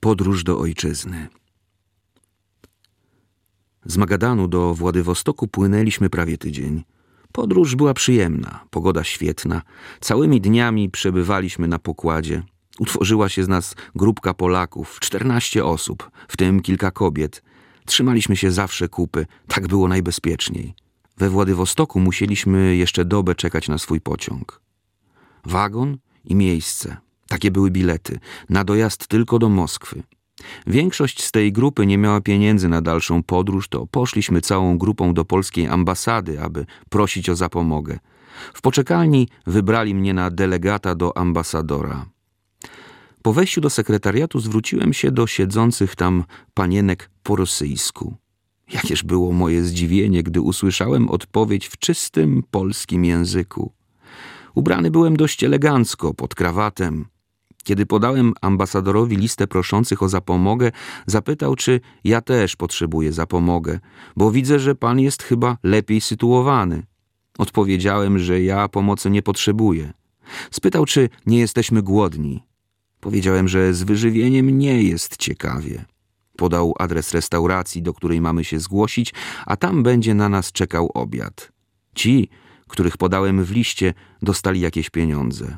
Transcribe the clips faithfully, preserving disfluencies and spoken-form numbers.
Podróż do ojczyzny. Z Magadanu do Władywostoku płynęliśmy prawie tydzień. Podróż była przyjemna, pogoda świetna. Całymi dniami przebywaliśmy na pokładzie. Utworzyła się z nas grupka Polaków, czternaście osób, w tym kilka kobiet. Trzymaliśmy się zawsze kupy, tak było najbezpieczniej. We Władywostoku musieliśmy jeszcze dobę czekać na swój pociąg. Wagon i miejsce. Takie były bilety. Na dojazd tylko do Moskwy. Większość z tej grupy nie miała pieniędzy na dalszą podróż, to poszliśmy całą grupą do polskiej ambasady, aby prosić o zapomogę. W poczekalni wybrali mnie na delegata do ambasadora. Po wejściu do sekretariatu zwróciłem się do siedzących tam panienek po rosyjsku. Jakież było moje zdziwienie, gdy usłyszałem odpowiedź w czystym polskim języku. Ubrany byłem dość elegancko, pod krawatem. Kiedy podałem ambasadorowi listę proszących o zapomogę, zapytał, czy ja też potrzebuję zapomogę, bo widzę, że pan jest chyba lepiej sytuowany. Odpowiedziałem, że ja pomocy nie potrzebuję. Spytał, czy nie jesteśmy głodni. Powiedziałem, że z wyżywieniem nie jest ciekawie. Podał adres restauracji, do której mamy się zgłosić, a tam będzie na nas czekał obiad. Ci, których podałem w liście, dostali jakieś pieniądze.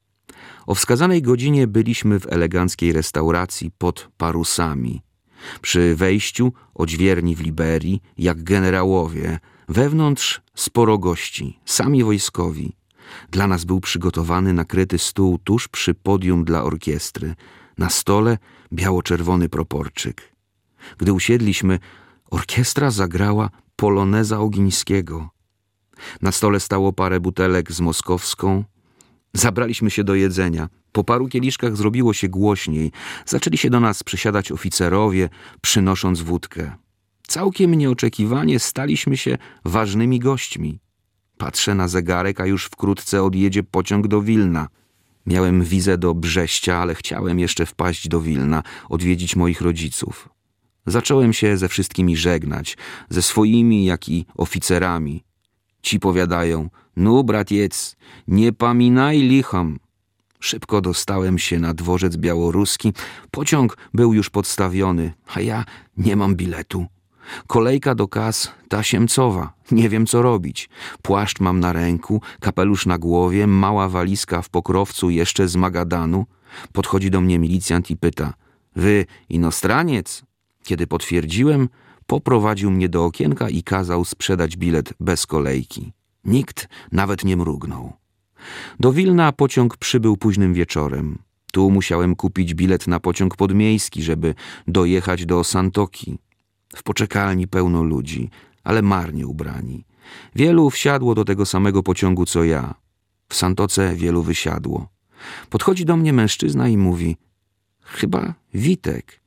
O wskazanej godzinie byliśmy w eleganckiej restauracji pod parusami. Przy wejściu odźwierni w Liberii, jak generałowie, wewnątrz sporo gości, sami wojskowi. Dla nas był przygotowany nakryty stół tuż przy podium dla orkiestry. Na stole biało-czerwony proporczyk. Gdy usiedliśmy, orkiestra zagrała poloneza Ogińskiego. Na stole stało parę butelek z moskowską. Zabraliśmy się do jedzenia. Po paru kieliszkach zrobiło się głośniej. Zaczęli się do nas przysiadać oficerowie, przynosząc wódkę. Całkiem nieoczekiwanie staliśmy się ważnymi gośćmi. Patrzę na zegarek, a już wkrótce odjedzie pociąg do Wilna. Miałem wizę do Brześcia, ale chciałem jeszcze wpaść do Wilna, odwiedzić moich rodziców. Zacząłem się ze wszystkimi żegnać, ze swoimi, jak i oficerami. Ci powiadają: no bratiec, nie paminaj licham. Szybko dostałem się na dworzec białoruski. Pociąg był już podstawiony, a ja nie mam biletu. Kolejka do kas tasiemcowa. Nie wiem, co robić. Płaszcz mam na ręku, kapelusz na głowie, mała walizka w pokrowcu jeszcze z Magadanu. Podchodzi do mnie milicjant i pyta: wy inostraniec? Kiedy potwierdziłem, poprowadził mnie do okienka i kazał sprzedać bilet bez kolejki. Nikt nawet nie mrugnął. Do Wilna pociąg przybył późnym wieczorem. Tu musiałem kupić bilet na pociąg podmiejski, żeby dojechać do Santoki. W poczekalni pełno ludzi, ale marnie ubrani. Wielu wsiadło do tego samego pociągu co ja. W Santoce wielu wysiadło. Podchodzi do mnie mężczyzna i mówi: chyba Witek.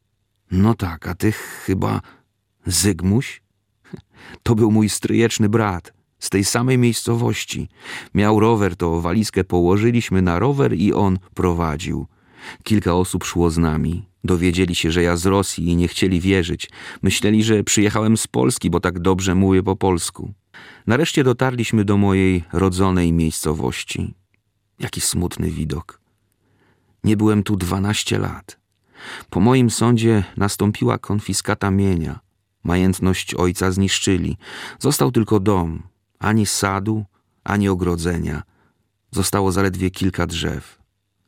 No tak, a ty chyba Zygmuś? To był mój stryjeczny brat, z tej samej miejscowości. Miał rower, to walizkę położyliśmy na rower i on prowadził. Kilka osób szło z nami. Dowiedzieli się, że ja z Rosji i nie chcieli wierzyć. Myśleli, że przyjechałem z Polski, bo tak dobrze mówię po polsku. Nareszcie dotarliśmy do mojej rodzonej miejscowości. Jaki smutny widok. Nie byłem tu dwanaście lat. Po moim sądzie nastąpiła konfiskata mienia. Majętność ojca zniszczyli. Został tylko dom. Ani sadu, ani ogrodzenia. Zostało zaledwie kilka drzew.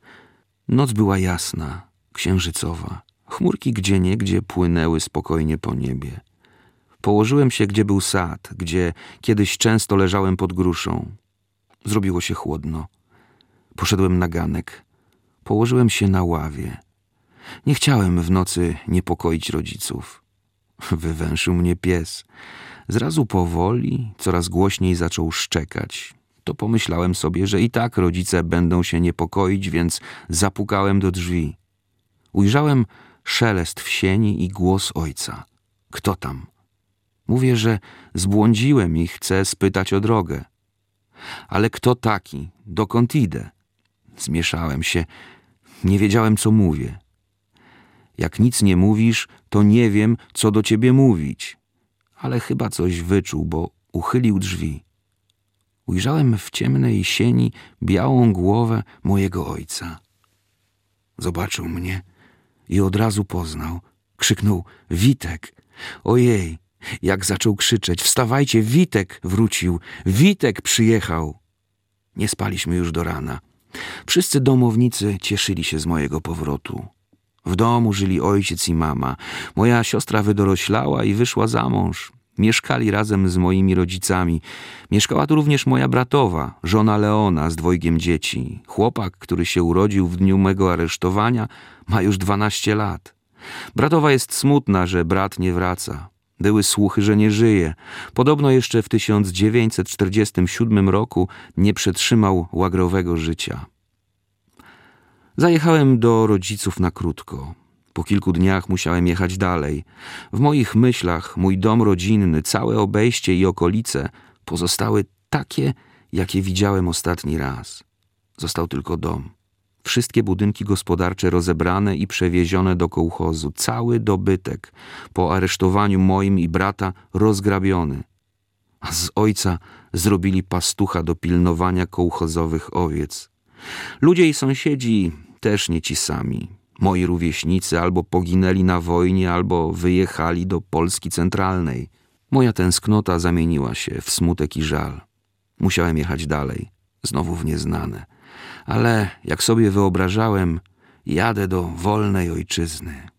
Noc była jasna, księżycowa. Chmurki gdzieniegdzie płynęły spokojnie po niebie. Położyłem się, gdzie był sad, gdzie kiedyś często leżałem pod gruszą. Zrobiło się chłodno. Poszedłem na ganek. Położyłem się na ławie. Nie chciałem w nocy niepokoić rodziców. Wywęszył mnie pies. Zrazu powoli, coraz głośniej zaczął szczekać. To pomyślałem sobie, że i tak rodzice będą się niepokoić, więc zapukałem do drzwi. Ujrzałem szelest w sieni i głos ojca. Kto tam? Mówię, że zbłądziłem i chcę spytać o drogę. Ale kto taki? Dokąd idę? Zmieszałem się. Nie wiedziałem, co mówię. Jak nic nie mówisz, to nie wiem, co do ciebie mówić. Ale chyba coś wyczuł, bo uchylił drzwi. Ujrzałem w ciemnej sieni białą głowę mojego ojca. Zobaczył mnie i od razu poznał. Krzyknął: Witek! Ojej, jak zaczął krzyczeć: wstawajcie, Witek wrócił, Witek przyjechał! Nie spaliśmy już do rana. Wszyscy domownicy cieszyli się z mojego powrotu. W domu żyli ojciec i mama. Moja siostra wydoroślała i wyszła za mąż. Mieszkali razem z moimi rodzicami. Mieszkała tu również moja bratowa, żona Leona z dwojgiem dzieci. Chłopak, który się urodził w dniu mego aresztowania, ma już dwanaście lat. Bratowa jest smutna, że brat nie wraca. Były słuchy, że nie żyje. Podobno jeszcze w tysiąc dziewięćset czterdziestym siódmym roku nie przetrzymał łagrowego życia. Zajechałem do rodziców na krótko. Po kilku dniach musiałem jechać dalej. W moich myślach mój dom rodzinny, całe obejście i okolice pozostały takie, jakie widziałem ostatni raz. Został tylko dom. Wszystkie budynki gospodarcze rozebrane i przewiezione do kołchozu. Cały dobytek po aresztowaniu moim i brata rozgrabiony. A z ojca zrobili pastucha do pilnowania kołchozowych owiec. Ludzie i sąsiedzi też nie ci sami. Moi rówieśnicy albo poginęli na wojnie, albo wyjechali do Polski centralnej. Moja tęsknota zamieniła się w smutek i żal. Musiałem jechać dalej, znowu w nieznane. Ale, jak sobie wyobrażałem, jadę do wolnej ojczyzny.